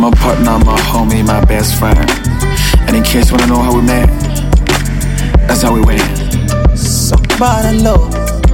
my partner, my homie, my best friend. And in case you wanna know how we met, that's how we went. Somebody love.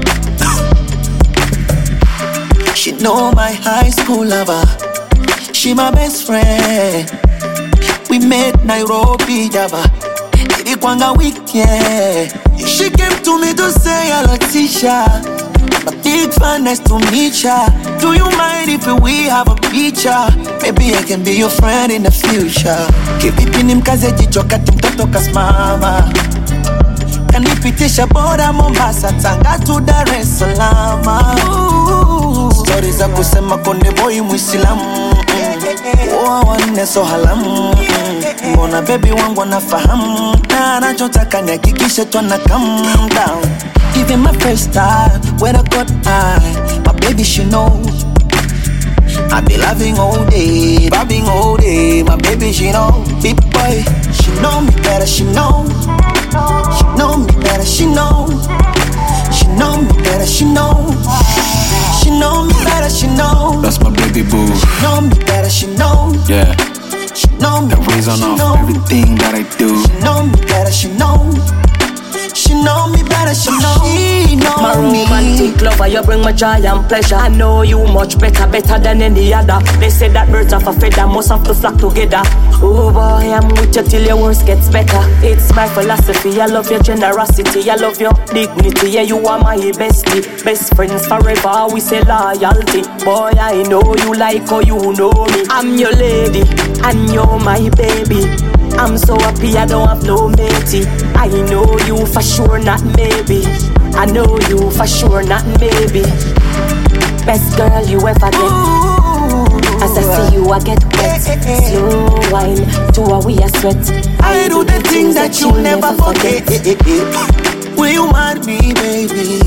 She know my high school lover. She my best friend. We met Nairobi, Java. Ilikuwanga weekend. She came to me to say hello, Tisha. I'm a big fan, nice to meet ya. Do you mind if we have a picture? Maybe I can be your friend in the future. Kivipi nimkaze jicho kati mtoto kasimama. Kanipitisha boda Mombasa, Tanga to Dar es Salaam. Stories za kusema konde boy Muislamu. Wane so halamu. Mbona baby wangu anafahamu. Na anachotaka nihakikishe tuna come down. Even my first time when I got high, my baby she know I be loving all day, bobbing all day. My baby she know, big boy, she know me better, she know. She know me better, she know. She know me better, she know. She know me better, she know. That's my baby boo. She know me better, she know. Yeah. She know me the reason of everything that I do. She know me better, she know. She know me better, she know. She know my me. romantic lover, you bring my joy and pleasure. I know you much better than any other. They say that birds of a feather must have to flock together. Oh boy, I'm with you till your worst gets better. It's my philosophy, I love your generosity, I love your dignity. Yeah, you are my bestie, best friends forever. We say loyalty. Boy, I know you like how you know me. I'm your lady, and you're my baby. I'm so happy I don't have no matey. I know you for sure, not maybe. I know you for sure, not maybe. Best girl you ever get. As I see you, I get wet. Slow wine to a we a sweat. I do the things that you never forget. Will you marry me, baby?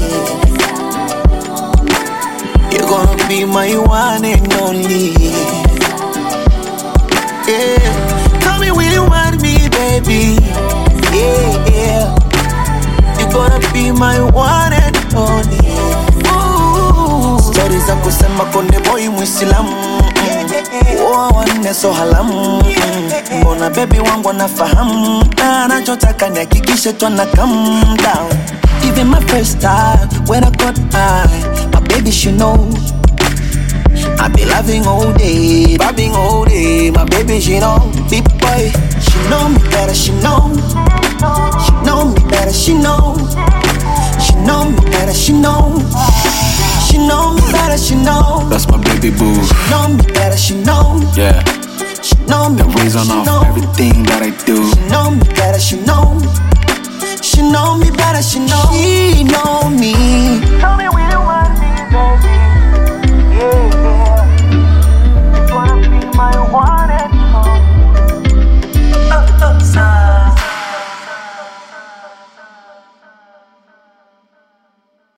You're gonna be my one and only. Yeah. Tell me, will you marry me, baby? Yeah. You're gonna be my one and only. Stories za kusema konde boy Muislamu. Wane so halamu. Mbona baby wangu anafahamu. Na anachotaka nihakikishe tuna come down. Even my first time when I got high, my baby she know I be loving all day, bobbing all day. My baby she know, big boy, she know me better, she know. She know me better, she know. She know me better, she know. She know me better, she know. That's my baby boo. She know me better, she know. Yeah. She know me the better, reason she of know. everything that I do. She know me better, she know. She know me better, she know. She know me. Tell me